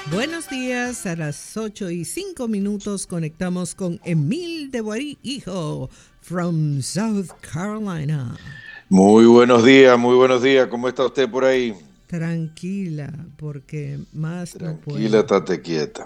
Buenos días, a las 8:05 conectamos con Emil de Borí, hijo, from South Carolina. Muy buenos días, ¿cómo está usted por ahí? Tranquila, porque más no Tranquila, puedo. estate quieta.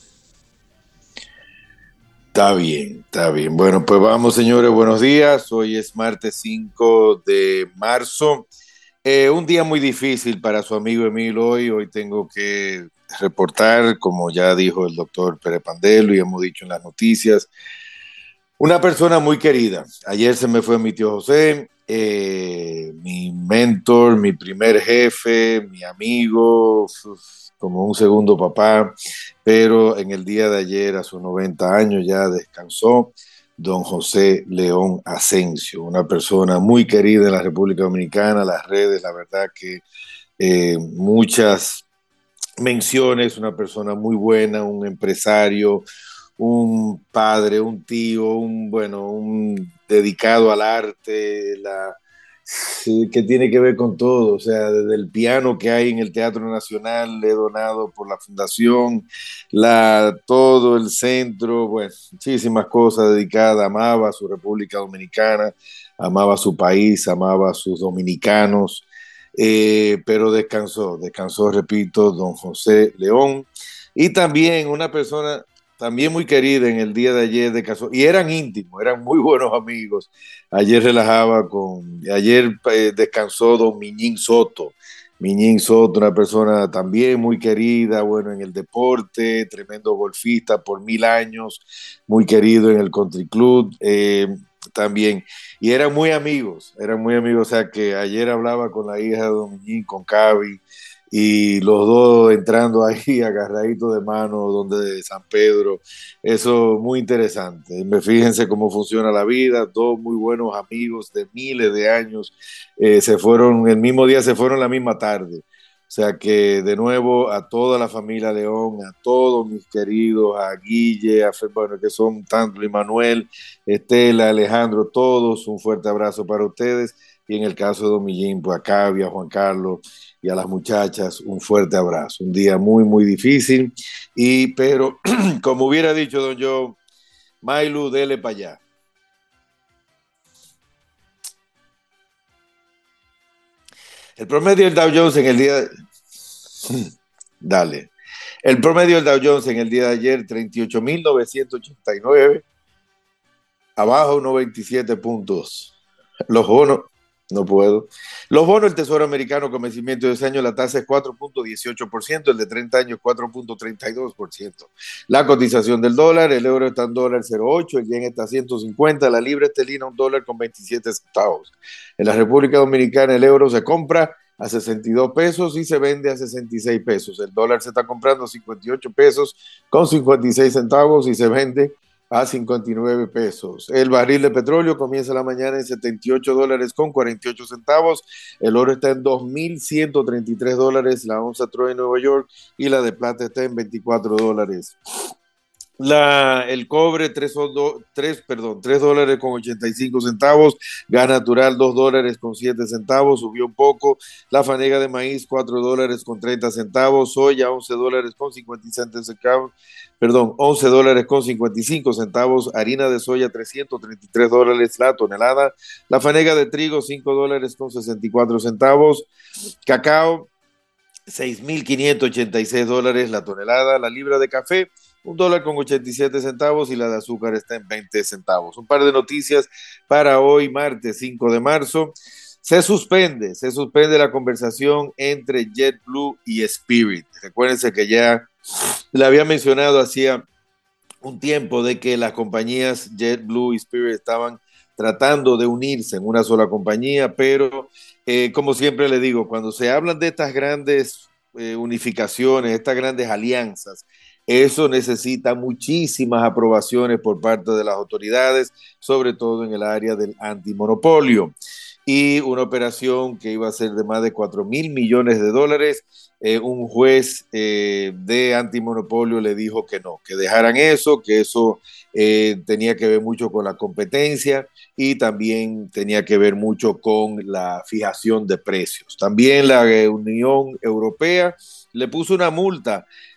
Está bien, está bien. Bueno, pues vamos, señores, buenos días. Hoy es martes 5 de marzo. Un día muy difícil para su amigo Emil hoy. Hoy tengo que reportar, como ya dijo el doctor Pérez Pandelo y hemos dicho en las noticias, una persona muy querida. Ayer se me fue mi tío José, mi mentor, mi primer jefe, mi amigo, como un segundo papá, pero en el día de ayer, a sus 90 años, ya descansó don José León Asensio, una persona muy querida en la República Dominicana, las redes, la verdad que muchas menciones, una persona muy buena, un empresario, un padre, un tío, un dedicado al arte, sí, que tiene que ver con todo, o sea, desde el piano que hay en el Teatro Nacional, le he donado por la fundación, todo el centro, bueno, muchísimas cosas dedicadas, amaba a su República Dominicana, amaba a su país, amaba a sus dominicanos, pero descansó, repito, don José León, y también una persona también muy querida en el día de ayer de caso, y eran íntimos, eran muy buenos amigos. Ayer descansó don Miñín Soto. Miñín Soto, una persona también muy querida, bueno, en el deporte, tremendo golfista por 1000 años, muy querido en el Country Club, también. Y eran muy amigos, o sea que ayer hablaba con la hija de don Miñín, con Cavi, y los dos entrando ahí agarraditos de mano donde de San Pedro, eso muy interesante. Fíjense cómo funciona la vida, dos muy buenos amigos de miles de años, se fueron el mismo día, se fueron la misma tarde. O sea que de nuevo a toda la familia León, a todos mis queridos, a Guille, bueno, que son tanto, y Manuel, Estela, Alejandro, todos, un fuerte abrazo para ustedes. Y en el caso de Don Millín, pues a Cavi, a Juan Carlos y a las muchachas, un fuerte abrazo. Un día muy, muy difícil, pero como hubiera dicho don Joe, Mailu, dele para allá. El promedio del Dow Jones en el día... Dale. El promedio del Dow Jones en el día de ayer, 38.989, abajo 97 puntos. Los bonos, no puedo. Los bonos del Tesoro Americano con vencimiento de ese año, la tasa es 4.18%, el de 30 años 4.32%. La cotización del dólar, el euro está en dólar 0.8, el yen está a 150, la libra esterlina $1 con 27 centavos. En la República Dominicana el euro se compra a 62 pesos y se vende a 66 pesos. El dólar se está comprando a 58 pesos con 56 centavos y se vende a 59 pesos. El barril de petróleo comienza la mañana en $78 con 48 centavos. El oro está en $2,133, la onza Troy en Nueva York, y la de plata está en $24. El cobre, 3 dólares con 85 centavos, gas natural, $2 con 7 centavos, subió un poco. La fanega de maíz, $4 con 30 centavos, soya, $11 con 57 centavos, perdón, $11 con 55 centavos, harina de soya, $333 la tonelada. La fanega de trigo, $5 con 64 centavos, cacao, $6,586 la tonelada. La libra de café, $1 con 87 centavos, y la de azúcar está en 20 centavos. Un par de noticias para hoy, martes 5 de marzo. Se suspende la conversación entre JetBlue y Spirit. Recuérdense que ya le había mencionado hacía un tiempo de que las compañías JetBlue y Spirit estaban tratando de unirse en una sola compañía, pero como siempre le digo, cuando se hablan de estas grandes unificaciones, estas grandes alianzas, eso necesita muchísimas aprobaciones por parte de las autoridades, sobre todo en el área del antimonopolio. Y una operación que iba a ser de más de 4.000 millones de dólares, un juez de antimonopolio le dijo que no, que dejaran eso, que eso tenía que ver mucho con la competencia y también tenía que ver mucho con la fijación de precios. También la Unión Europea le puso una multa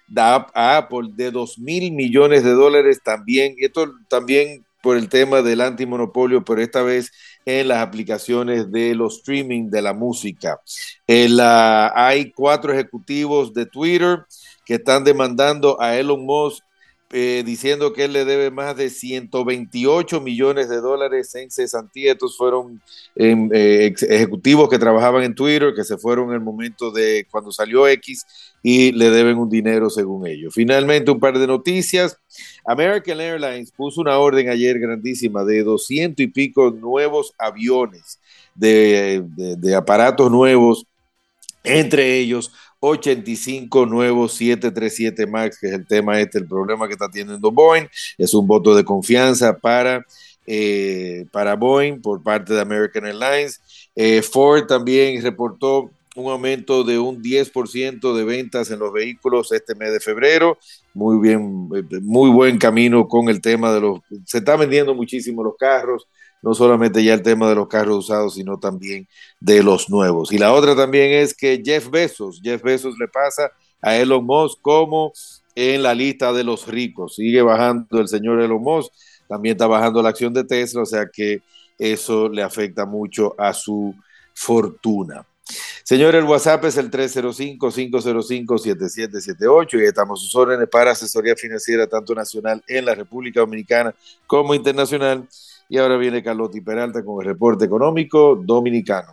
a Apple de $2.000 millones también. Esto también por el tema del antimonopolio, pero esta vez en las aplicaciones de los streaming de la música. Hay 4 ejecutivos de Twitter que están demandando a Elon Musk diciendo que él le debe más de $128 millones en cesantía. Estos fueron ejecutivos que trabajaban en Twitter, que se fueron en el momento de cuando salió X y le deben un dinero según ellos. Finalmente, un par de noticias. American Airlines puso una orden ayer grandísima de 200 y pico nuevos aviones de aparatos nuevos, entre ellos 85 nuevos 737 MAX, que es el tema el problema que está teniendo Boeing. Es un voto de confianza para Boeing por parte de American Airlines. Ford también reportó un aumento de un 10% de ventas en los vehículos este mes de febrero. Muy bien, muy buen camino con el tema se está vendiendo muchísimo los carros, no solamente ya el tema de los carros usados, sino también de los nuevos. Y la otra también es que Jeff Bezos le pasa a Elon Musk como en la lista de los ricos. Sigue bajando el señor Elon Musk, también está bajando la acción de Tesla, o sea que eso le afecta mucho a su fortuna. Señor, el WhatsApp es el 305-505-7778 y estamos a sus órdenes para asesoría financiera tanto nacional en la República Dominicana como internacional. Y ahora viene Carlotti Peralta con el reporte económico dominicano.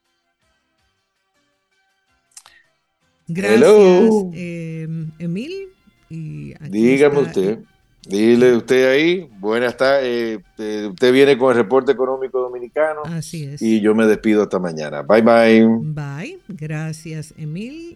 Gracias, Emil. Y dígame usted. Dile usted ahí, buenas tardes. Usted viene con el reporte económico dominicano. Así es. Y yo me despido hasta mañana. Bye, bye. Bye. Gracias, Emil.